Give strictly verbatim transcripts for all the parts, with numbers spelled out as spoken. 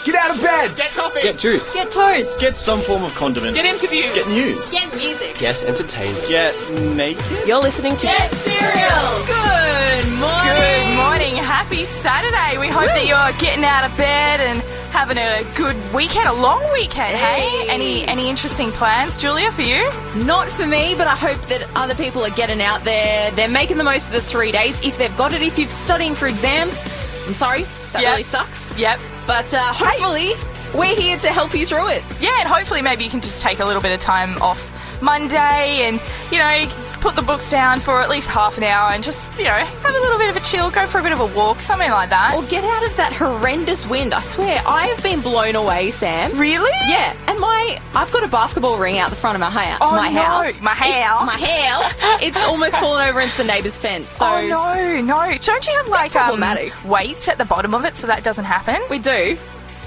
Get out of bed. Get coffee. Get juice. Get toast. Get some form of condiment. Get interviewed. Get news. Get music. Get entertained. Get naked. You're listening to Get cereal. Good morning. Good morning. Happy Saturday. We hope that you're getting out of bed and having a good weekend, a long weekend, hey? Hey. Any any interesting plans, Julia, for you? Not for me, but I hope that other people are getting out there. They're making the most of the three days. If they've got it, if you're studying for exams, I'm sorry, that Yep. really sucks. Yep. But uh, hopefully, we're here to help you through it. Yeah, and hopefully maybe you can just take a little bit of time off Monday and, you know, put the books down for at least half an hour and just, you know, have a little bit of a chill, go for a bit of a walk, something like that. Or get out of that horrendous wind. I swear, I have been blown away, Sam. Really? Yeah, and my I've got a basketball ring out the front of my, ha- Oh, my no. house. My house. It- my house. It's almost fallen over into the neighbour's fence. So Oh, no, no. Don't you have, like, um, problematic. weights at the bottom of it so that doesn't happen? we do.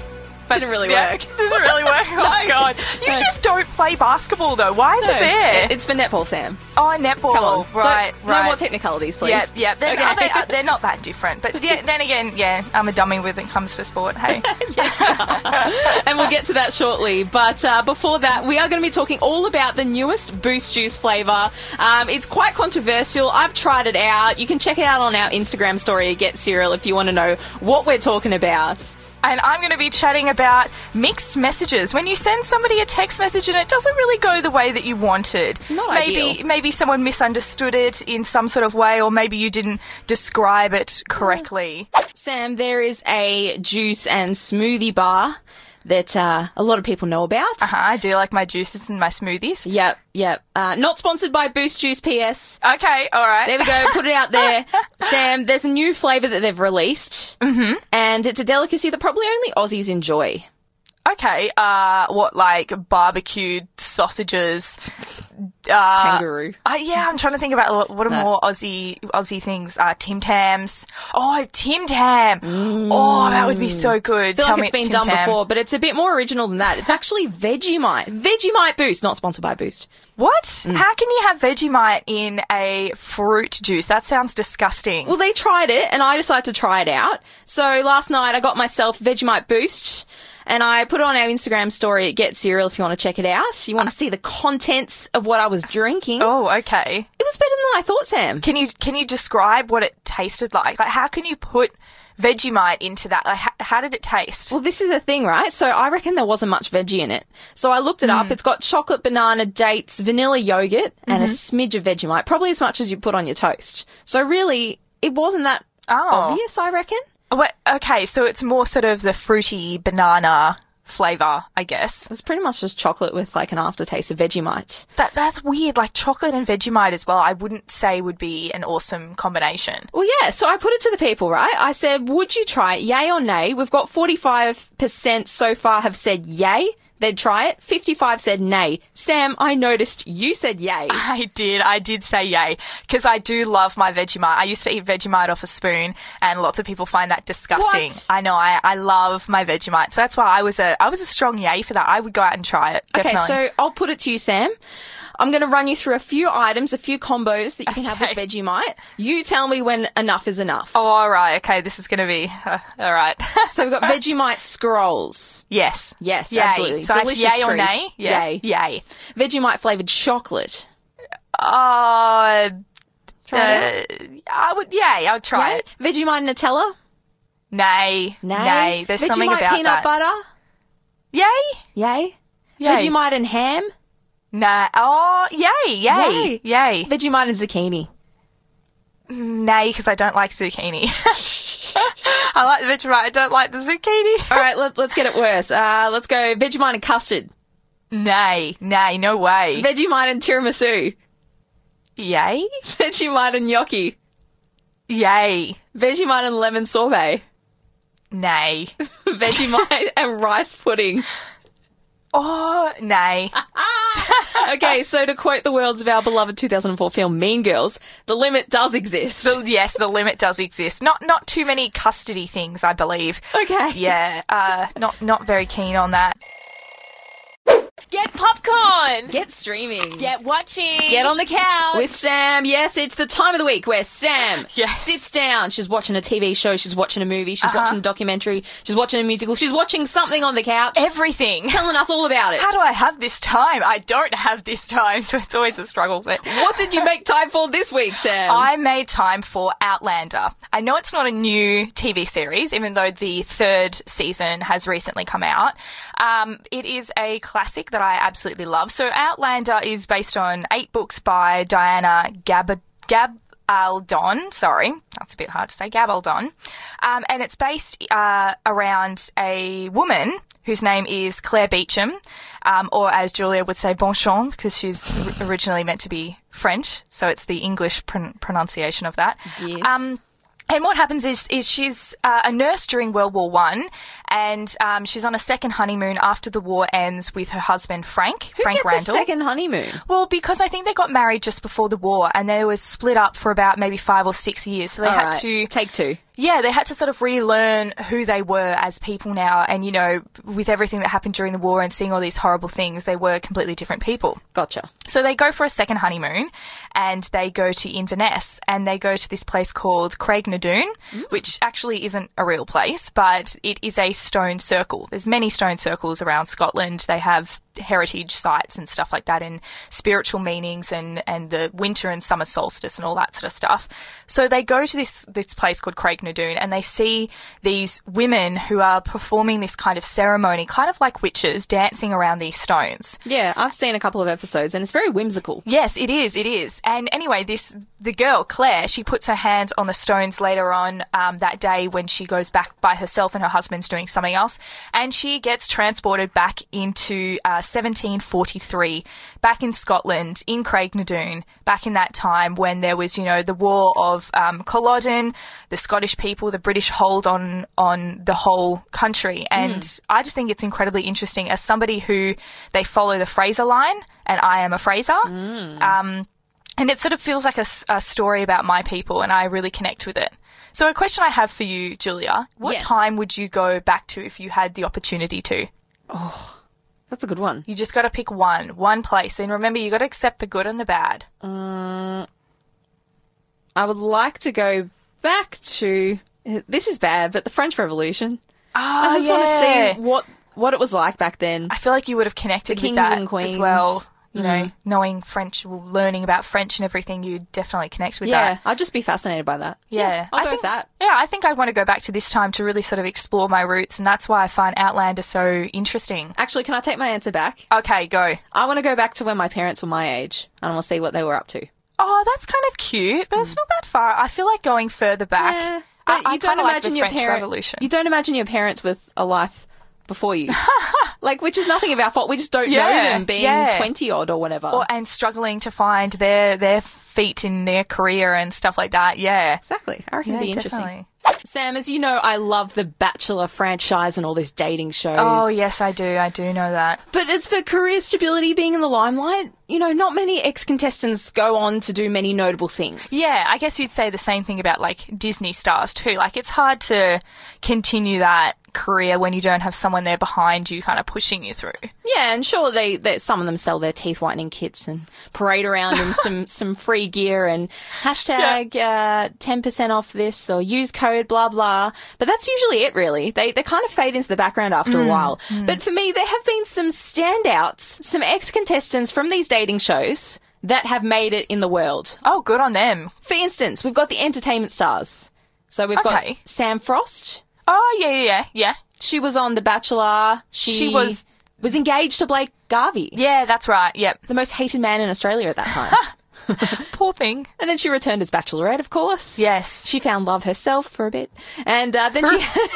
But Didn't really yeah, work. Didn't really work. Oh, No. God. You No. just don't play basketball, though. Why is it No, there? It's for netball, Sam. Oh, netball. Come on. Right, Don't- right. No more technicalities, please. Yep, yep. They're, Okay. are they, uh, they're not that different. But yeah, then again, yeah, I'm a dummy when it comes to sport. Hey. Yes, you are. And we'll get to that shortly. But uh, before that, we are going to be talking all about the newest Boost Juice flavour. Um, it's quite controversial. I've tried it out. You can check it out on our Instagram story at Get Cereal if you want to know what we're talking about. And I'm going to be chatting about mixed messages. When you send somebody a text message and it doesn't really go the way that you wanted. Not maybe, ideal. Maybe someone misunderstood it in some sort of way, or maybe you didn't describe it correctly. Sam, there is a juice and smoothie bar that uh, a lot of people know about. Uh-huh, I do like my juices and my smoothies. Yep, yep. Uh, not sponsored by Boost Juice, P S. Okay, all right. There we go. Put it out there. Sam, there's a new flavour that they've released. Mm-hmm. And it's a delicacy that probably only Aussies enjoy. Okay, uh, what, like barbecued sausages? Uh, Kangaroo. Uh, yeah, I'm trying to think about what, what are No. more Aussie Aussie things. Uh, Tim Tams. Oh, Tim Tam. Oh, that would be so good. I feel Tell like me it's been Tim done Tam. before, but it's a bit more original than that. It's actually Vegemite. Vegemite Boost, not sponsored by Boost. What? Mm. How can you have Vegemite in a fruit juice? That sounds disgusting. Well, they tried it, and I decided to try it out. So last night I got myself Vegemite Boost, and I put it on our Instagram story at Get Cereal if you want to check it out. You want to see the contents of what I was drinking. Oh, okay. It was better than I thought, Sam. Can you can you describe what it tasted like? Like, how can you put Vegemite into that? Like, how, how did it taste? Well, this is the thing, right? So I reckon there wasn't much veggie in it. So I looked it up. It's got chocolate, banana, dates, vanilla yogurt, and a smidge of Vegemite. Probably as much as you put on your toast. So really, it wasn't that Oh. obvious, I reckon. Wait, okay, so it's more sort of the fruity banana flavour, I guess. It's pretty much just chocolate with like an aftertaste of Vegemite. That that's weird. Like chocolate and Vegemite as well. I wouldn't say would be an awesome combination. Well, yeah, so I put it to the people, right? I said, would you try it, yay or nay? We've got forty-five percent so far have said yay. They'd try it. fifty-five said nay. Sam, I noticed you said yay. I did. I did say yay because I do love my Vegemite. I used to eat Vegemite off a spoon, and lots of people find that disgusting. What? I know. I, I love my Vegemite, so that's why I was a I was a strong yay for that. I would go out and try it. Definitely. Okay, so I'll put it to you, Sam. I'm going to run you through a few items, a few combos that you can have with Okay. Vegemite. You tell me when enough is enough. Oh, all right. Okay, this is going to be uh, all right. So we've got Vegemite scrolls. yes. Yes, Yay. absolutely. So I have Delicious yay or treat. nay? Yeah. Yay. Yay. Vegemite flavoured chocolate. Uh, Try it uh, I would. Yay. I would try Yay. it. Vegemite Nutella. Nay. Nay. Nay. There's Vegemite something about peanut that. butter. Yay. Yay. Yay. Vegemite and ham. Nah. Oh, yay. Yay. Yay. Yay. Vegemite and zucchini. Nay, because I don't like zucchini. I like the Vegemite. I don't like the zucchini. All right, let, let's get it worse. Uh, let's go Vegemite and custard. Nay. Nay. No way. Vegemite and tiramisu. Yay. Vegemite and gnocchi. Yay. Vegemite and lemon sorbet. Nay. Vegemite and rice pudding. Oh, nay. Okay, so to quote the words of our beloved two thousand four film Mean Girls, the limit does exist. So, yes, the limit does exist. Not not too many custardy things, I believe. Okay. Yeah, uh, not not very keen on that. Get popcorn! Back on. Get streaming. Get watching. Get on the couch with Sam. Yes, it's the time of the week where Sam Yes. sits down. She's watching a T V show. She's watching a movie. She's Uh-huh. watching a documentary. She's watching a musical. She's watching something on the couch. Everything. Telling us all about it. How do I have this time? I don't have this time, so it's always a struggle. But What did you make time for this week, Sam? I made time for Outlander. I know it's not a new T V series, even though the third season has recently come out. Um, it is a classic that I absolutely love. So Outlander is based on eight books by Diana Gab Gabaldon. Sorry, that's a bit hard to say. Gabaldon. Um, and it's based uh, around a woman whose name is Claire Beecham, um, or as Julia would say, Bonchon, because she's originally meant to be French, so it's the English pron- pronunciation of that. Yes. Um, and what happens is, is she's uh, a nurse during World War One, and um, she's on a second honeymoon after the war ends with her husband Frank. Who Frank gets Randall. a second honeymoon? Well, because I think they got married just before the war, and they were split up for about maybe five or six years. So they All had right. to Take two. yeah, they had to sort of relearn who they were as people now. And, you know, with everything that happened during the war and seeing all these horrible things, they were completely different people. Gotcha. So they go for a second honeymoon and they go to Inverness and they go to this place called Craignadoon, which actually isn't a real place, but it is a stone circle. There's many stone circles around Scotland. They have heritage sites and stuff like that and spiritual meanings and, and the winter and summer solstice and all that sort of stuff. So they go to this, this place called Craignadoon and they see these women who are performing this kind of ceremony, kind of like witches, dancing around these stones. Yeah, I've seen a couple of episodes and it's very whimsical. Yes, it is. It is. And anyway, this the girl Claire, she puts her hand on the stones later on um, that day when she goes back by herself and her husband's doing something else, and she gets transported back into uh, seventeen forty-three, back in Scotland, in Craignadoon, back in that time when there was, you know, the war of um, Culloden, the Scottish people, the British hold on on the whole country, and mm. I just think it's incredibly interesting as somebody who they follow the Fraser line, and I am a Fraser. Mm. Um, And it sort of feels like a, a story about my people, and I really connect with it. So a question I have for you, Julia, what Yes. time would you go back to if you had the opportunity to? Oh, that's a good one. You just got to pick one, one place. And remember, you got to accept the good and the bad. Um, I would like to go back to, this is bad, but the French Revolution. Oh, I just yeah. want to see what, what it was like back then. I feel like you would have connected The with kings that and queens. as well. You know, Mm. knowing French, learning about French and everything, you'd definitely connect with Yeah, that. I'd just be fascinated by that. Yeah, I'll I go think, with that. Yeah, I think I want to go back to this time to really sort of explore my roots, and that's why I find Outlander so interesting. Actually, can I take my answer back? Okay, go. I want to go back to when my parents were my age and I want to see what they were up to. Oh, that's kind of cute, but it's not that far. I feel like going further back. Yeah, I, but I you don't kinda like imagine the your French parents. Revolution. You don't imagine your parents with a life before you, like, which is nothing of our fault. We just don't know Yeah, them being yeah. twenty odd or whatever. Or, and struggling to find their their feet in their career and stuff like that. Yeah. Exactly. I reckon Yeah, it'd be interesting. definitely. Sam, as you know, I love the Bachelor franchise and all these dating shows. Oh, yes, I do. I do know that. But as for career stability being in the limelight, you know, not many ex-contestants go on to do many notable things. Yeah, I guess you'd say the same thing about like Disney stars too. Like it's hard to continue that career when you don't have someone there behind you kind of pushing you through. Yeah, and sure, they, they some of them sell their teeth whitening kits and parade around in some, some free gear and hashtag uh, ten percent off this or use code blah blah. But that's usually it, really. They they kind of fade into the background after a while. Mm. But for me, there have been some standouts, some ex-contestants from these dating shows that have made it in the world. Oh, good on them. For instance, we've got the entertainment stars. So we've Okay. got Sam Frost. Oh, yeah, yeah, yeah, yeah. She was on The Bachelor. She, She was- was engaged to Blake Garvey, Yeah, that's right. Yep. the most hated man in Australia at that time. Poor thing. And then she returned as Bachelorette, of course. Yes. She found love herself for a bit. And uh, then she... For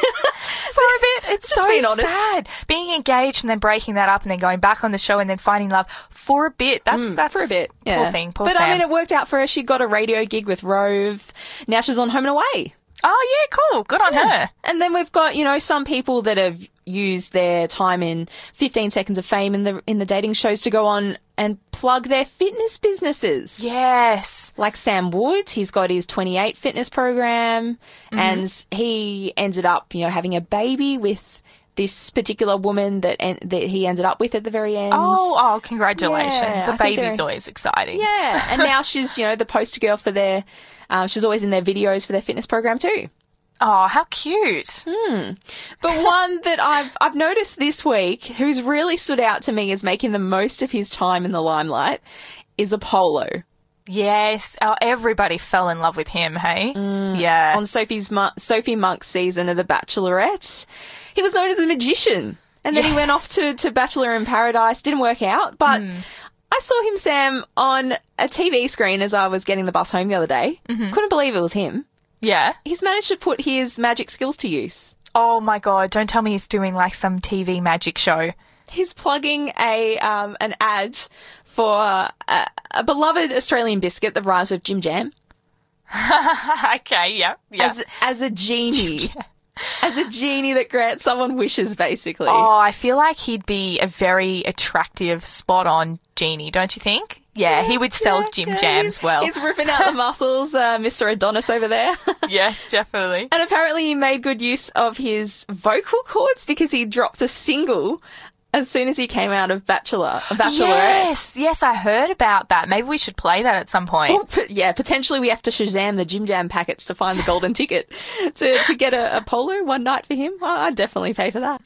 a bit. It's Just so being honest. sad. Being engaged and then breaking that up and then going back on the show and then finding love for a bit. That's that's for a bit. Poor Yeah. thing. Poor but Sam. I mean, it worked out for her. She got a radio gig with Rove. Now she's on Home and Away. Oh, yeah, cool. Good on her. And then we've got, you know, some people that have used their time in fifteen seconds of fame in the in the dating shows to go on and plug their fitness businesses. Yes. Like Sam Wood, he's got his twenty-eight fitness program, Mm-hmm. and he ended up, you know, having a baby with this particular woman that en- that he ended up with at the very end. Oh, oh, congratulations. Yeah, a I think baby's they're- always exciting. Yeah, and now she's, you know, the poster girl for their, um, she's always in their videos for their fitness program too. Oh, how cute. But one that I've I've noticed this week, who's really stood out to me as making the most of his time in the limelight, is Apollo. Yes. Oh, everybody fell in love with him, hey? Yeah. On Sophie's Mon- Sophie Monk's season of The Bachelorette, he was known as the magician, and then he went off to, to Bachelor in Paradise. Didn't work out, but I saw him, Sam, on a T V screen as I was getting the bus home the other day. Couldn't believe it was him. Yeah. He's managed to put his magic skills to use. Oh, my God. Don't tell me he's doing like some T V magic show. He's plugging a um, an ad for a, a beloved Australian biscuit that rhymes with Jim Jam Okay, yeah. Yeah. as as a genie, as a genie that grants someone wishes, basically. Oh, I feel like he'd be a very attractive, spot-on genie, don't you think? Yeah, he would sell Yeah, Jim yeah, Jams he's, well. He's ripping out the muscles, uh, Mister Adonis over there. Yes, definitely. And apparently he made good use of his vocal cords because he dropped a single as soon as he came out of Bachelor, Bachelorette. Yes, yes, I heard about that. Maybe we should play that at some point. Well, p- yeah, potentially we have to Shazam the Jim Jam packets to find the golden ticket to, to get a, a polo one night for him. I- I'd definitely pay for that.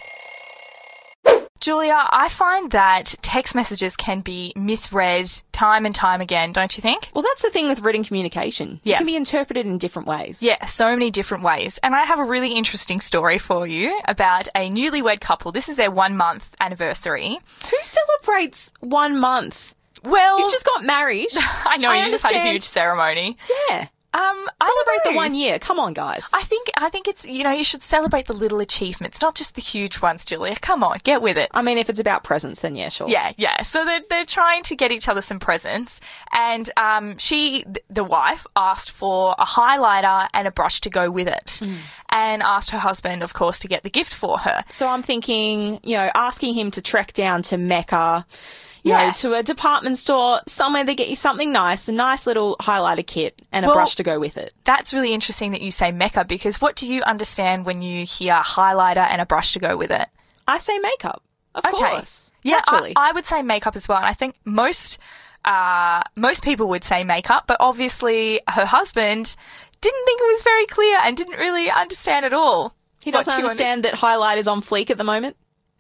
Julia, I find that text messages can be misread time and time again, don't you think? Well, that's the thing with written communication. Yeah. It can be interpreted in different ways. Yeah, so many different ways. And I have a really interesting story for you about a newlywed couple. This is their one month anniversary. Who celebrates one month? Well, You've just got married. I know I you just had a understand. huge ceremony. Yeah. Um, I don't Celebrate the know. one year. Come on, guys. I think I think it's, you know, you should celebrate the little achievements, not just the huge ones, Julia. Come on, get with it. I mean, if it's about presents, then yeah, sure. Yeah, yeah. So they're, they're trying to get each other some presents. And um, she, th- the wife, asked for a highlighter and a brush to go with it. And asked her husband, of course, to get the gift for her. So I'm thinking, you know, asking him to trek down to Mecca, you Yeah. know, to a department store, somewhere they get you something nice, a nice little highlighter kit and a Well, brush to go with it. That's really interesting that you say Mecca, because what do you understand when you hear highlighter and a brush to go with it? I say makeup, of course. Yeah, Naturally. I, I would say makeup as well. And I think most uh, most people would say makeup, but obviously her husband didn't think it was very clear and didn't really understand at all. he what doesn't she wanted- understand that highlight is on fleek at the moment.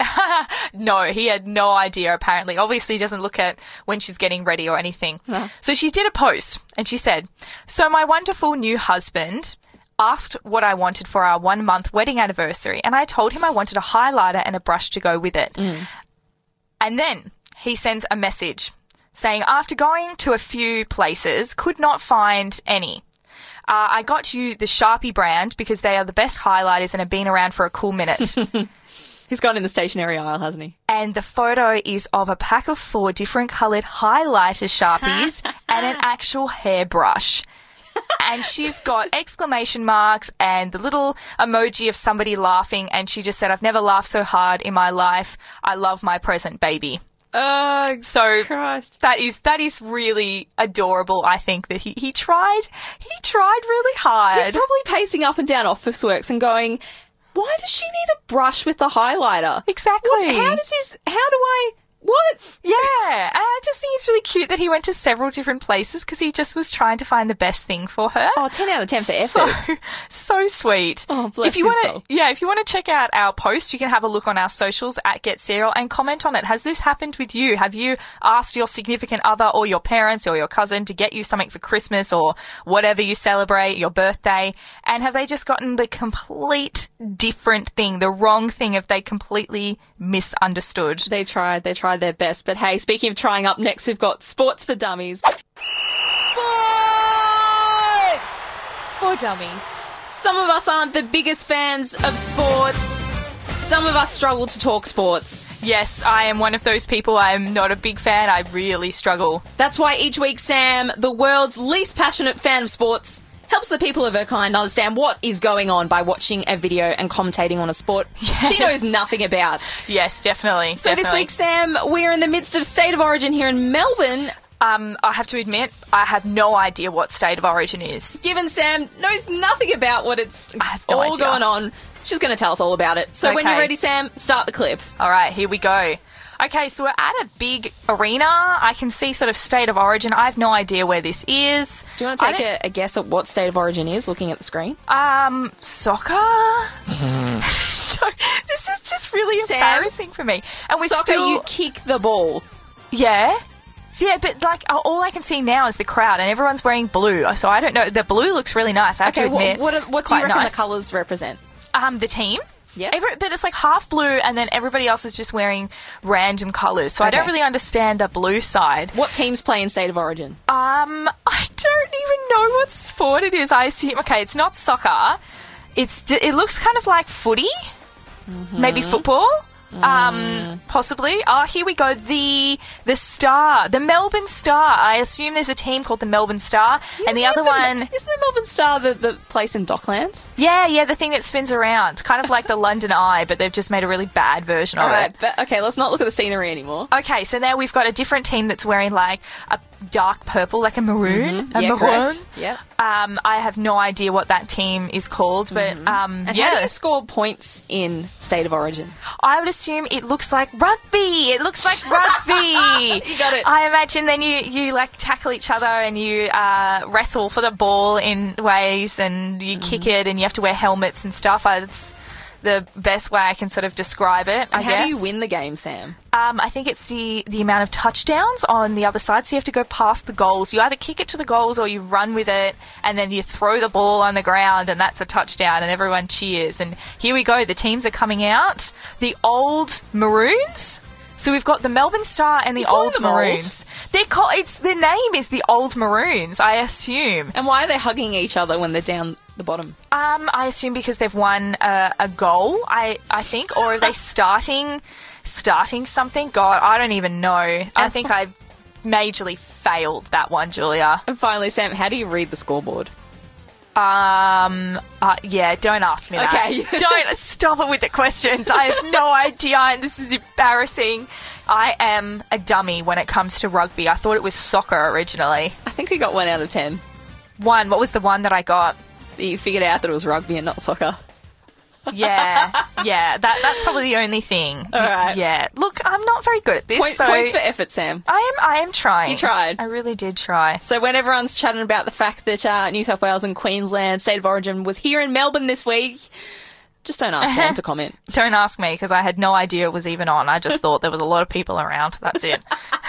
No, he had no idea, apparently. Obviously, he doesn't look at when she's getting ready or anything. No. So she did a post and she said, "So my wonderful new husband asked what I wanted for our one month wedding anniversary, and I told him I wanted a highlighter and a brush to go with it. And then he sends a message saying, after going to a few places, could not find any. Uh, I got you the Sharpie brand because they are the best highlighters and have been around for a cool minute." He's gone in the stationery aisle, hasn't he? And the photo is of a pack of four different coloured highlighter Sharpies and an actual hairbrush. And she's got exclamation marks and the little emoji of somebody laughing. And she just said, "I've never laughed so hard in my life. I love my present, baby." Oh, So Christ. that is that is really adorable. I think that he, he tried he tried really hard. He's probably pacing up and down Officeworks and going, why does she need a brush with the highlighter? Exactly. What, how does this, how do I, what? Yeah, and I just think it's really cute that he went to several different places because he just was trying to find the best thing for her. Oh, ten out of ten for effort. So, so sweet. Oh, bless if you his wanna, soul. Yeah, if you want to check out our post, you can have a look on our socials at Get Serial and comment on it. Has this happened with you? Have you asked your significant other or your parents or your cousin to get you something for Christmas or whatever you celebrate, your birthday, and have they just gotten the complete different thing, the wrong thing? Have they completely misunderstood? They tried, they tried their best. But hey, speaking of trying, up next we've got Sports for Dummies. For dummies. Some of us aren't the biggest fans of sports. Some of us struggle to talk sports. Yes, I am one of those people. I'm not a big fan. I really struggle. That's why each week Sam, the world's least passionate fan of sports, helps the people of her kind understand what is going on by watching a video and commentating on a sport she knows nothing about. Yes, definitely. So this definitely. week, Sam, we're in the midst of State of Origin here in Melbourne. Um, I have to admit, I have no idea what State of Origin is. Given Sam knows nothing about what it's I have no all idea. going on, she's going to tell us all about it. So when Okay. you're ready, Sam, start the clip. All right, here we go. Okay, so we're at a big arena. I can see sort of State of Origin. I have no idea where this is. Do you want to I take don't- a, a guess at what State of Origin is, looking at the screen? Um, soccer? No, this is just really Sam, embarrassing for me. And we're Soccer, still... you kick the ball. Yeah. So yeah, but like all I can see now is the crowd, and everyone's wearing blue. So I don't know. The blue looks really nice. I have Okay, to admit. what, what, what It's do you quite reckon nice. the colours represent? Um, the team. Yeah. Every, but it's like half blue, and then everybody else is just wearing random colours. So I Okay. don't really understand the blue side. What teams play in State of Origin? Um, I don't even know what sport it is. I assume okay, it's not soccer. It's it looks kind of like footy, maybe football. Um, possibly. Oh, here we go. The the Star, the Melbourne Star. I assume there's a team called the Melbourne Star, and the other one. Isn't the Melbourne Star the, the place in Docklands? Yeah, yeah, the thing that spins around, kind of like the London Eye, but they've just made a really bad version of All it. right, but okay, let's not look at the scenery anymore. Okay, so now we've got a different team that's wearing like a dark purple, like a maroon, a Yeah, maroon. correct. Yeah. Um, I have no idea what that team is called, but um, And yeah, how do you score points in State of Origin? I would assume it looks like rugby. It looks like rugby. You got it. I imagine then you, you like tackle each other and you uh, wrestle for the ball in ways, and you Mm-hmm. kick it, and you have to wear helmets and stuff. Uh, It's the best way I can sort of describe it. I And how guess. do you win the game, Sam? Um, I think it's the, the amount of touchdowns on the other side. So you have to go past the goals. You either kick it to the goals or you run with it, and then you throw the ball on the ground, and that's a touchdown, and everyone cheers. And here we go. The teams are coming out. The Old Maroons. So we've got the Melbourne Star and the call Old them old? Maroons. They're called, it's the name is the Old Maroons, I assume. And why are they hugging each other when they're down the bottom? Um, I assume because they've won a, a goal, I, I think, or are they starting starting something? God, I don't even know. I And think f- I majorly failed that one, Julia. And finally, Sam, how do you read the scoreboard? Um, uh, yeah, don't ask me that. Okay. Don't stop it with the questions. I have no idea, and this is embarrassing. I am a dummy when it comes to rugby. I thought it was soccer originally. I think we got one out of ten. One, what was the one that I got? You figured out that it was rugby and not soccer. Yeah, yeah, that that's probably the only thing. All right. Yeah. Look, I'm not very good at this. Point, so points for effort, Sam. I am I am trying. You tried. I really did try. So when everyone's chatting about the fact that uh, New South Wales and Queensland State of Origin was here in Melbourne this week, just don't ask Sam to comment. Don't ask me because I had no idea it was even on. I just thought there was a lot of people around. That's it.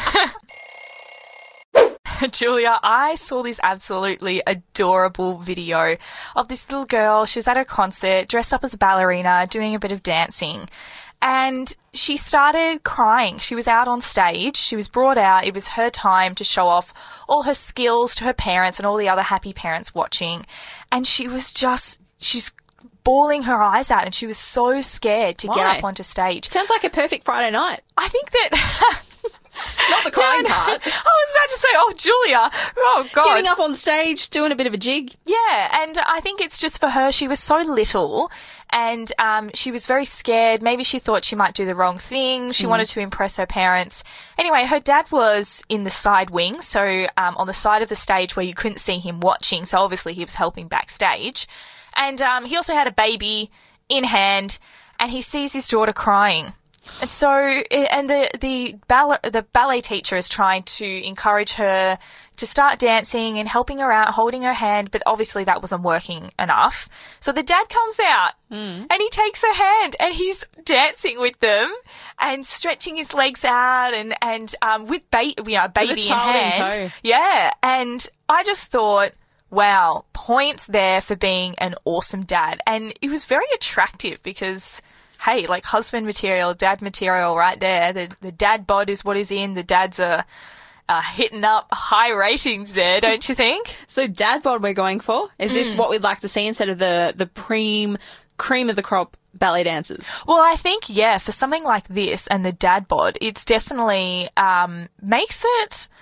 Julia, I saw this absolutely adorable video of this little girl. She was at her concert, dressed up as a ballerina, doing a bit of dancing. And she started crying. She was out on stage. She was brought out. It was her time to show off all her skills to her parents and all the other happy parents watching. And she was just, she's bawling her eyes out, and she was so scared to get Why? up onto stage. Sounds like a perfect Friday night. I think that... Not the crying No, no. part. I was about to say, oh, Julia. Oh, God. Getting up on stage, doing a bit of a jig. Yeah, and I think it's just for her. She was so little, and um, she was very scared. Maybe she thought she might do the wrong thing. She wanted to impress her parents. Anyway, her dad was in the side wing, so um, on the side of the stage where you couldn't see him watching. So obviously he was helping backstage. And um, he also had a baby in hand, and he sees his daughter crying. And so, and the the ballet the ballet teacher is trying to encourage her to start dancing and helping her out, holding her hand, but obviously that wasn't working enough. So the dad comes out and he takes her hand and he's dancing with them and stretching his legs out and and um with ba- you know, a baby in child in hand. tow. Yeah, and I just thought, wow, points there for being an awesome dad. And it was very attractive because, hey, like husband material, dad material right there. The the dad bod is what is in. The dads are uh, hitting up high ratings there, don't you think? So dad bod we're going for? Is this what we'd like to see instead of the, the preem, cream of the crop ballet dancers? Well, I think, yeah, for something like this and the dad bod, it's definitely um, makes it...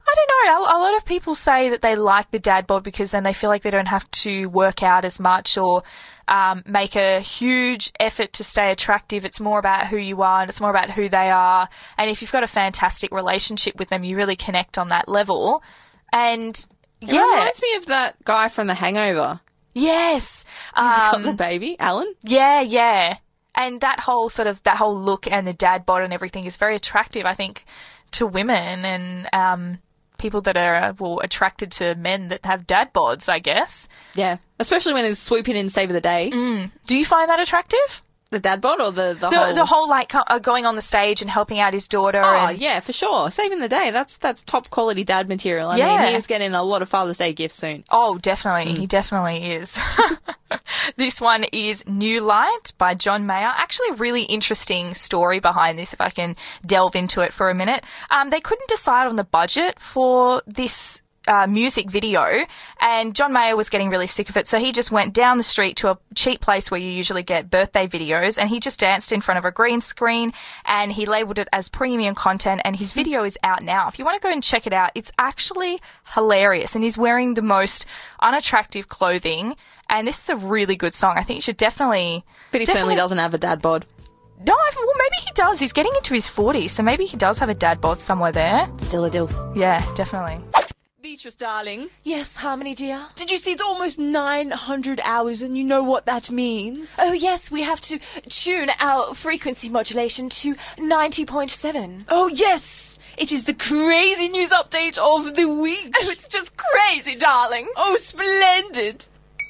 I don't know. A, a lot of people say that they like the dad bod because then they feel like they don't have to work out as much or um, make a huge effort to stay attractive. It's more about who you are and it's more about who they are. And if you've got a fantastic relationship with them, you really connect on that level. And It yeah. reminds me of that guy from The Hangover. Yes. He's got Um, the baby, Alan. yeah, yeah. And that whole sort of, that whole look and the dad bod and everything is very attractive, I think, to women and um, people that are, well, attracted to men that have dad bods, I guess. Yeah. Especially when he's swooping in Save of the Day. Do you find that attractive? The dad bod or the, the, The, whole... the whole, like, uh, going on the stage and helping out his daughter. Oh, and, yeah, for sure. Saving the Day. That's that's top quality dad material. I Yeah. mean, he is getting a lot of Father's Day gifts soon. Oh, definitely. He definitely is. This one is New Light by John Mayer. Actually, a really interesting story behind this, if I can delve into it for a minute. Um, they couldn't decide on the budget for this Uh, music video, and John Mayer was getting really sick of it, so he just went down the street to a cheap place where you usually get birthday videos, and he just danced in front of a green screen, and he labelled it as premium content, and his video is out now. If you want to go and check it out, it's actually hilarious, and he's wearing the most unattractive clothing, and this is a really good song. I think you should definitely... But he definitely- certainly doesn't have a dad bod. No, I- well, maybe he does. He's getting into his forties, so maybe he does have a dad bod somewhere there. Still a dilf. Yeah, definitely. Beatrice, darling. Yes, Harmony, dear. Did you see it's almost nine hundred hours and you know what that means? Oh, yes, we have to tune our frequency modulation to ninety point seven. Oh, yes! It is the crazy news update of the week. Oh, it's just crazy, darling. Oh, splendid.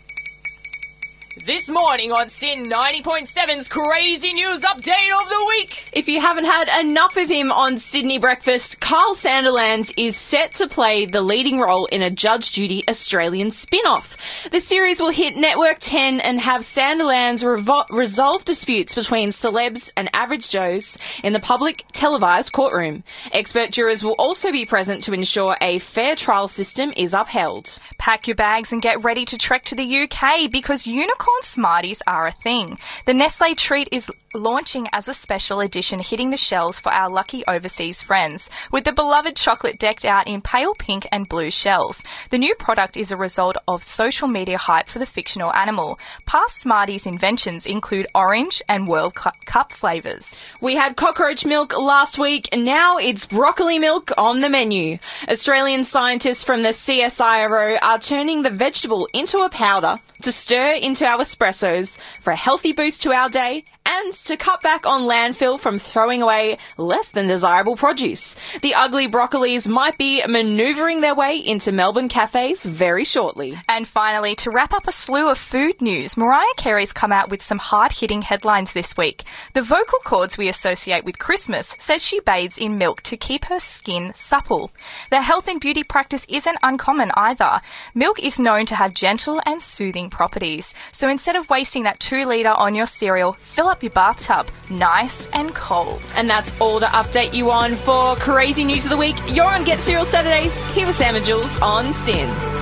This morning on Sin ninety point seven's crazy news update of the week. If you haven't had enough of him on Sydney Breakfast, Carl Sandilands is set to play the leading role in a Judge Judy Australian spin-off. The series will hit Network ten and have Sandilands revo- resolve disputes between celebs and average Joes in the public televised courtroom. Expert jurors will also be present to ensure a fair trial system is upheld. Pack your bags and get ready to trek to the U K because unicorn Smarties are a thing. The Nestle treat is launching as a special edition, hitting the shelves for our lucky overseas friends, with the beloved chocolate decked out in pale pink and blue shells. The new product is a result of social media hype for the fictional animal. Past Smarties inventions include orange and World Cu- Cup flavours. We had cockroach milk last week, and now it's broccoli milk on the menu. Australian scientists from the C S I R O are turning the vegetable into a powder to stir into our espressos for a healthy boost to our day and to cut back on landfill from throwing away less than desirable produce. The ugly broccolis might be manoeuvring their way into Melbourne cafes very shortly. And finally, to wrap up a slew of food news, Mariah Carey's come out with some hard-hitting headlines this week. The vocal cords we associate with Christmas says she bathes in milk to keep her skin supple. The health and beauty practice isn't uncommon either. Milk is known to have gentle and soothing properties. So instead of wasting that two litre on your cereal, fill up your bathtub nice and cold. And that's all to update you on for Crazy News of the Week. You're on Get Cereal Saturdays. Here with Sam and Jules on Sin.